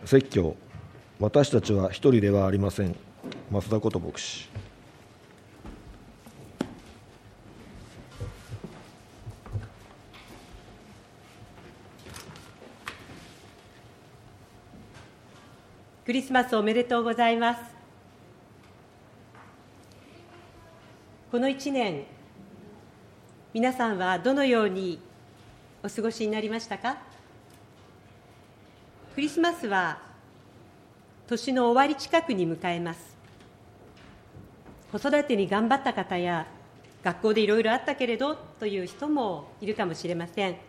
説教、私たちは一人ではありません。増田こと牧師。 クリスマスおめでとうございます。この1年、皆さんはどのようにお過ごしになりましたか？クリスマスは年の終わり近くに迎えます。子育てに頑張った方や、学校でいろいろあったけれどという人もいるかもしれません。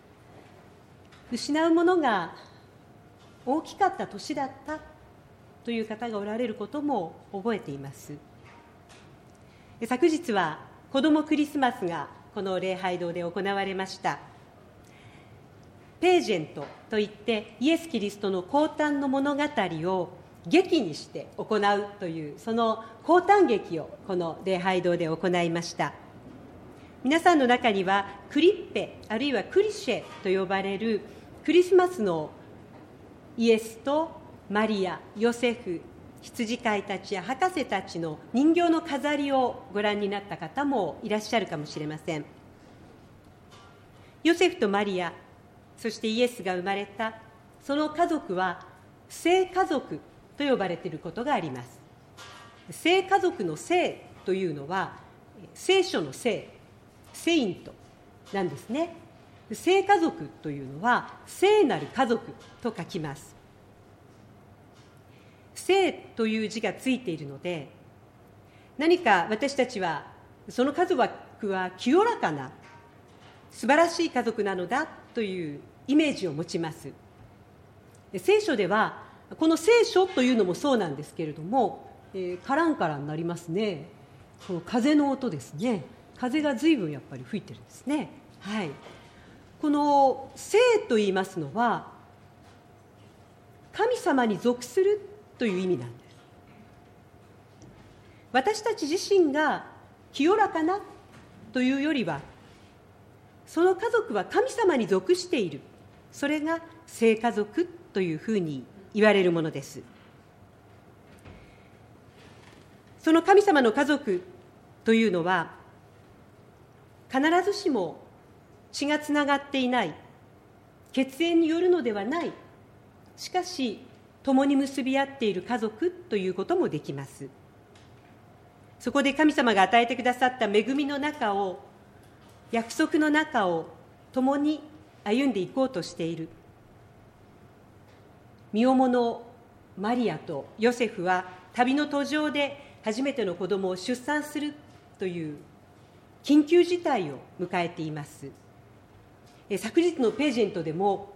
失うものが大きかった年だったという方がおられることも覚えています。昨日は子どもクリスマスがこの礼拝堂で行われました。ページェントといってイエス・キリストの降誕の物語を劇にして行うという、その降誕劇をこの礼拝堂で行いました。皆さんの中にはクリッペあるいはクリシェと呼ばれるクリスマスのイエスとマリア、ヨセフ、羊飼いたちや博士たちの人形の飾りをご覧になった方もいらっしゃるかもしれません。ヨセフとマリア、そしてイエスが生まれたその家族は聖家族と呼ばれていることがあります。聖家族の聖というのは聖書の聖、セイントなんですね。聖家族というのは聖なる家族と書きます。聖という字がついているので、何か私たちはその家族は清らかな素晴らしい家族なのだというイメージを持ちます。聖書ではこの聖書というのもそうなんですけれども、カランカランになりますね。この風の音ですね。風が随分やっぱり吹いてるんですね。はい、この聖と言いますのは神様に属するという意味なんです。私たち自身が清らかなというよりは、その家族は神様に属している、それが聖家族というふうに言われるものです。その神様の家族というのは必ずしも血がつながっていない、血縁によるのではない、しかし共に結び合っている家族ということもできます。そこで神様が与えてくださった恵みの中を、約束の中を共に歩んでいこうとしている。身重のマリアとヨセフは旅の途上で初めての子供を出産するという緊急事態を迎えています。昨日のページェントでも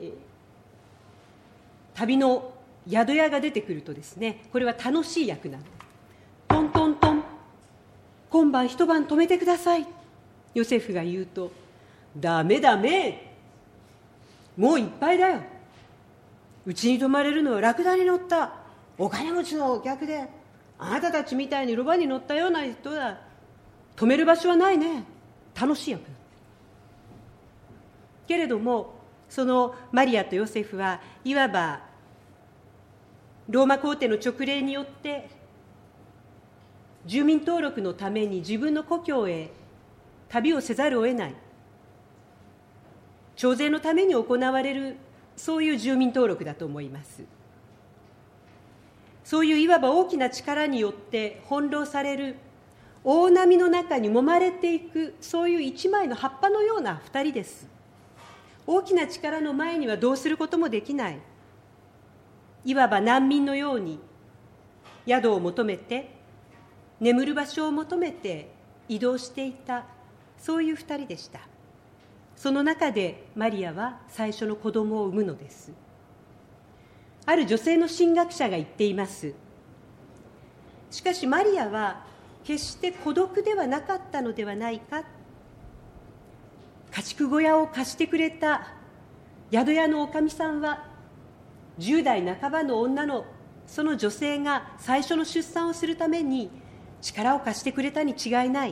旅の宿屋が出てくるとですね、これは楽しい役なんです。トントントン、今晩一晩泊めてください。ヨセフが言うと、ダメダメ、もういっぱいだよ。うちに泊まれるのはラクダに乗ったお金持ちのお客で、あなたたちみたいにロバに乗ったような人だ。泊める場所はないね。楽しい役けれども、そのマリアとヨセフはいわばローマ皇帝の勅令によって住民登録のために自分の故郷へ旅をせざるを得ない、徴税のために行われる、そういう住民登録だと思います。そういういわば大きな力によって翻弄される、大波の中に揉まれていく、そういう一枚の葉っぱのような二人です。大きな力の前にはどうすることもできない、いわば難民のように宿を求めて、眠る場所を求めて移動していた、そういう二人でした。その中でマリアは最初の子供を産むのです。ある女性の神学者が言っています。しかしマリアは決して孤独ではなかったのではないか。家畜小屋を貸してくれた宿屋のおかみさんは10代半ばの女のその女性が最初の出産をするために力を貸してくれたに違いない。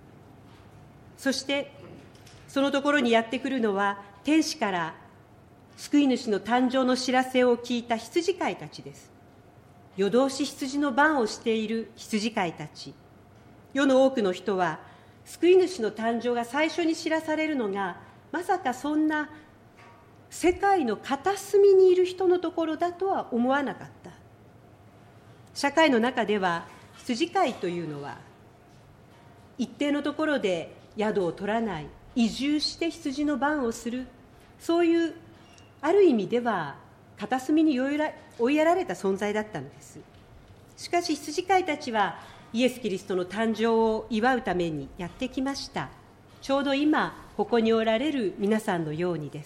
そしてそのところにやってくるのは天使から救い主の誕生の知らせを聞いた羊飼いたちです。夜通し羊の番をしている羊飼いたち。世の多くの人は、救い主の誕生が最初に知らされるのが、まさかそんな世界の片隅にいる人のところだとは思わなかった。社会の中では、羊飼いというのは、一定のところで宿を取らない、移住して羊の番をする、そういうある意味では片隅に追いやられた存在だったのです。しかし羊飼いたちはイエス・キリストの誕生を祝うためにやってきました。ちょうど今ここにおられる皆さんのようにです。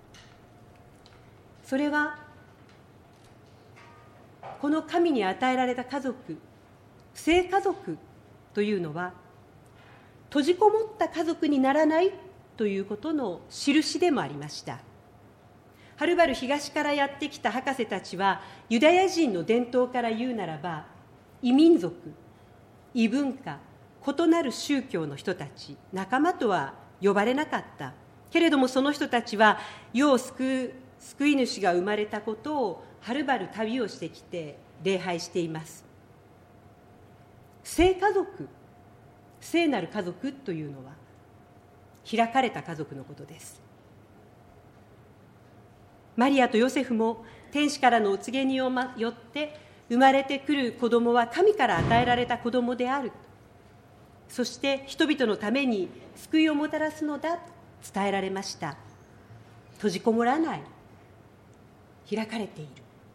それはこの神に与えられた家族、聖家族というのは閉じこもった家族にならないということの印でもありました。はるばる東からやってきた博士たちは、ユダヤ人の伝統から言うならば、異民族、異文化、異なる宗教の人たち、仲間とは呼ばれなかった。けれどもその人たちは、世を救い主が生まれたことをはるばる旅をしてきて礼拝しています。聖家族、聖なる家族というのは、開かれた家族のことです。マリアとヨセフも天使からのお告げによって生まれてくる子供は神から与えられた子供である。そして人々のために救いをもたらすのだと伝えられました。閉じこもらない、開かれている。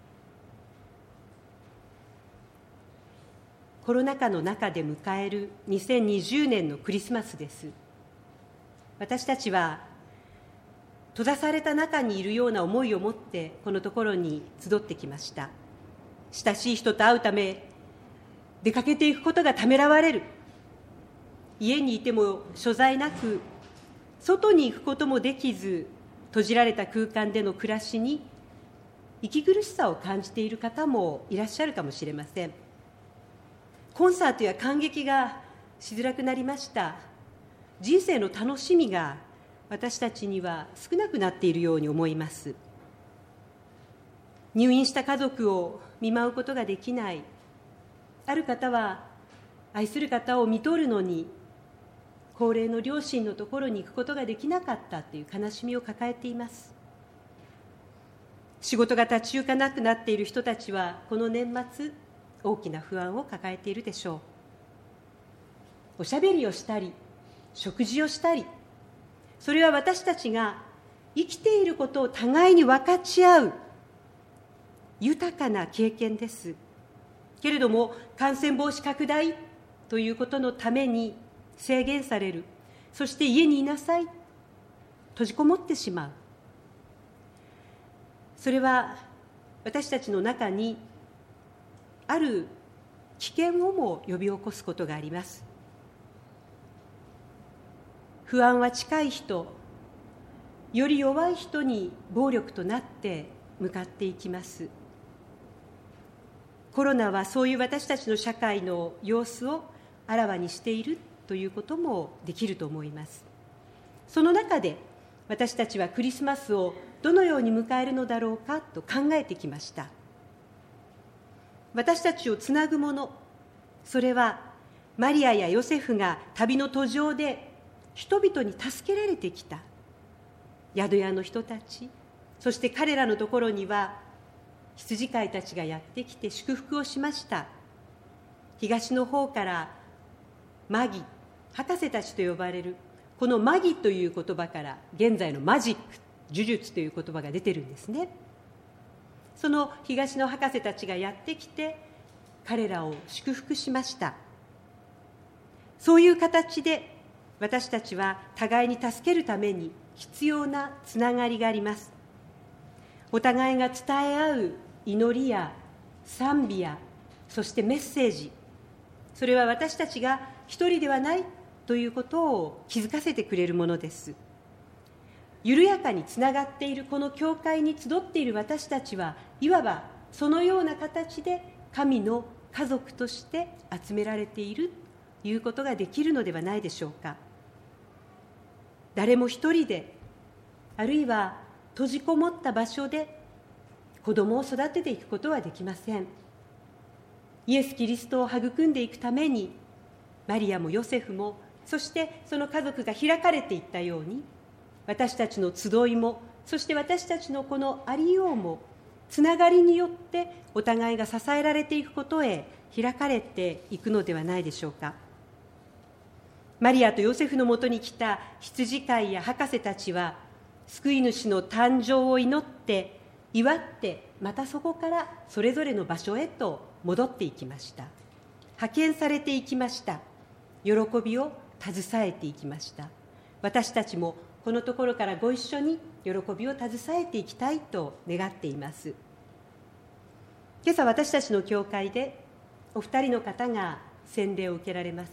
コロナ禍の中で迎える2020年のクリスマスです。私たちは閉ざされた中にいるような思いを持ってこのところに集ってきました。親しい人と会うため出かけていくことがためらわれる。家にいても所在なく、外に行くこともできず、閉じられた空間での暮らしに息苦しさを感じている方もいらっしゃるかもしれません。コンサートや観劇がしづらくなりました。人生の楽しみが私たちには少なくなっているように思います。入院した家族を見舞うことができない。ある方は愛する方を看取るのに高齢の両親のところに行くことができなかったという悲しみを抱えています。仕事が立ち行かなくなっている人たちはこの年末大きな不安を抱えているでしょう。おしゃべりをしたり食事をしたり、それは私たちが生きていることを互いに分かち合う豊かな経験です。けれども感染防止拡大ということのために制限される。そして家にいなさい、閉じこもってしまう。それは私たちの中にある危険をも呼び起こすことがあります。不安は近い人、より弱い人に暴力となって向かっていきます。コロナはそういう私たちの社会の様子をあらわにしているということもできると思います。その中で私たちはクリスマスをどのように迎えるのだろうかと考えてきました。私たちをつなぐもの、それはマリアやヨセフが旅の途上で人々に助けられてきた宿屋の人たち、そして彼らのところには羊飼いたちがやってきて祝福をしました。東の方からマギ、博士たちと呼ばれるこのマギという言葉から現在のマジック、呪術という言葉が出てるんですね。その東の博士たちがやってきて彼らを祝福しました。そういう形で私たちは互いに助けるために必要なつながりがあります。お互いが伝え合う祈りや賛美や、そしてメッセージ、それは私たちが一人ではないということを気づかせてくれるものです。緩やかにつながっているこの教会に集っている私たちは、いわばそのような形で神の家族として集められているということができるのではないでしょうか。誰も一人で、あるいは閉じこもった場所で子供を育てていくことはできません。イエス・キリストを育んでいくために、マリアもヨセフも、そしてその家族が開かれていったように、私たちの集いも、そして私たちのこのありようも、つながりによってお互いが支えられていくことへ開かれていくのではないでしょうか。マリアとヨセフのもとに来た羊飼いや博士たちは、救い主の誕生を祈って祝って、またそこからそれぞれの場所へと戻っていきました。派遣されていきました。喜びを携えていきました。私たちもこのところからご一緒に喜びを携えていきたいと願っています。今朝私たちの教会でお二人の方が洗礼を受けられます。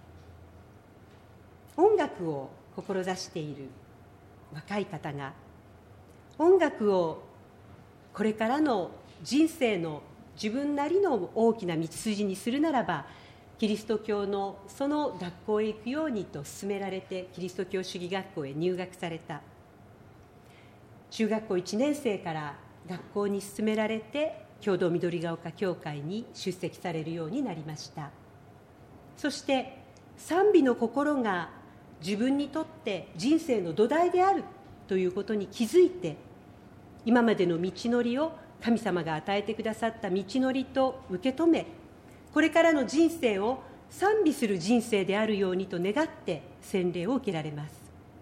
音楽を志している若い方が、音楽をこれからの人生の自分なりの大きな道筋にするならば、キリスト教のその学校へ行くようにと勧められて、キリスト教主義学校へ入学された。中学校1年生から学校に勧められて、共同緑が丘教会に出席されるようになりました。そして賛美の心が自分にとって人生の土台であるということに気づいて、今までの道のりを神様が与えてくださった道のりと受け止め、これからの人生を賛美する人生であるようにと願って洗礼を受けられます。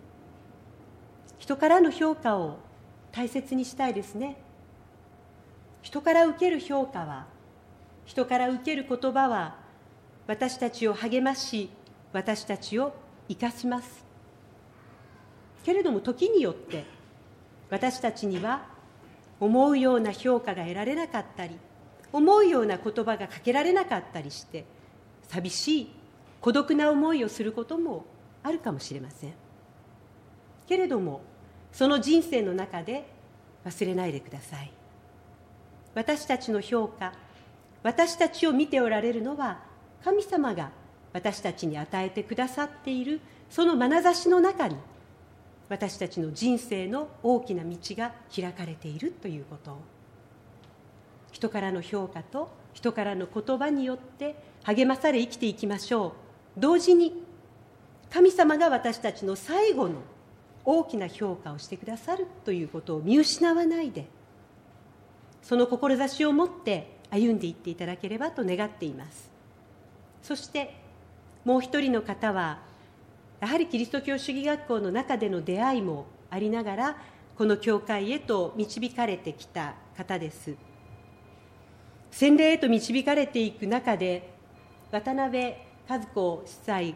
人からの評価を大切にしたいですね。人から受ける評価は、人から受ける言葉は、私たちを励まし、私たちを生かします。けれども時によって私たちには思うような評価が得られなかったり、思うような言葉がかけられなかったりして、寂しい孤独な思いをすることもあるかもしれません。けれどもその人生の中で忘れないでください。私たちの評価、私たちを見ておられるのは神様が私たちに与えてくださっているその眼差しの中に、私たちの人生の大きな道が開かれているということを、人からの評価と人からの言葉によって励まされ生きていきましょう。同時に神様が私たちの最後の大きな評価をしてくださるということを見失わないで、その志を持って歩んでいっていただければと願っています。そしてもう一人の方は、やはりキリスト教主義学校の中での出会いもありながら、この教会へと導かれてきた方です。洗礼へと導かれていく中で、渡辺和子司祭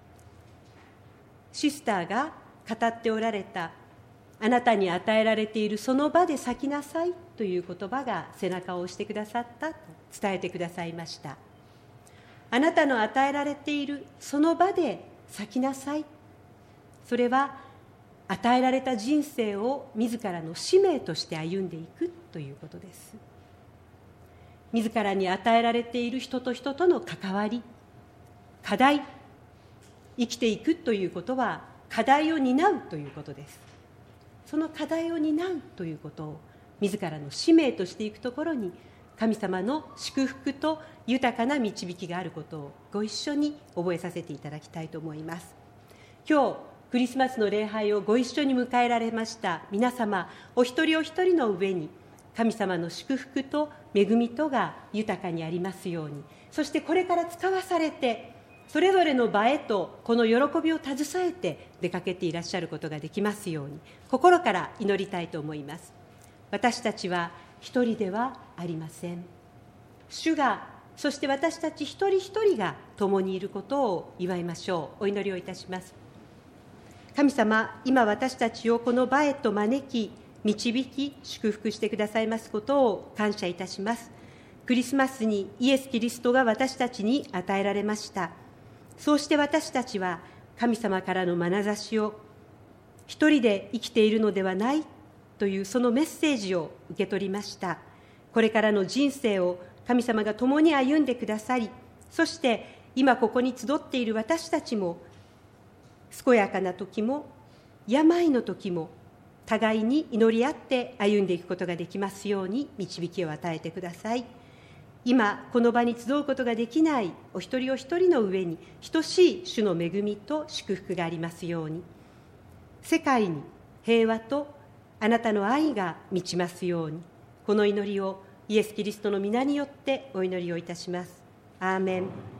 シスターが語っておられた、あなたに与えられているその場で咲きなさいという言葉が背中を押してくださったと伝えてくださいました。あなたの与えられているその場で咲きなさい。それは与えられた人生を自らの使命として歩んでいくということです。自らに与えられている人と人との関わり、課題、生きていくということは課題を担うということです。その課題を担うということを自らの使命としていくところに、神様の祝福と豊かな導きがあることをご一緒に覚えさせていただきたいと思います。今日クリスマスの礼拝をご一緒に迎えられました皆様お一人お一人の上に、神様の祝福と恵みとが豊かにありますように、そしてこれから使わされてそれぞれの場へとこの喜びを携えて出かけていらっしゃることができますように、心から祈りたいと思います。私たちは一人ではありません。主が、そして私たち一人一人が共にいることを祝いましょう。お祈りをいたします。神様、今私たちをこの場へと招き、導き、祝福してくださいますことを感謝いたします。クリスマスにイエス・キリストが私たちに与えられました。そうして私たちは神様からの眼差しを、一人で生きているのではないというそのメッセージを受け取りました。これからの人生を神様が共に歩んでくださり、そして今ここに集っている私たちも、健やかな時も病の時も互いに祈り合って歩んでいくことができますように導きを与えてください。今この場に集うことができないお一人お一人の上に等しい主の恵みと祝福がありますように、世界に平和とあなたの愛が満ちますように、この祈りをイエス・キリストの皆によってお祈りをいたします。アーメン。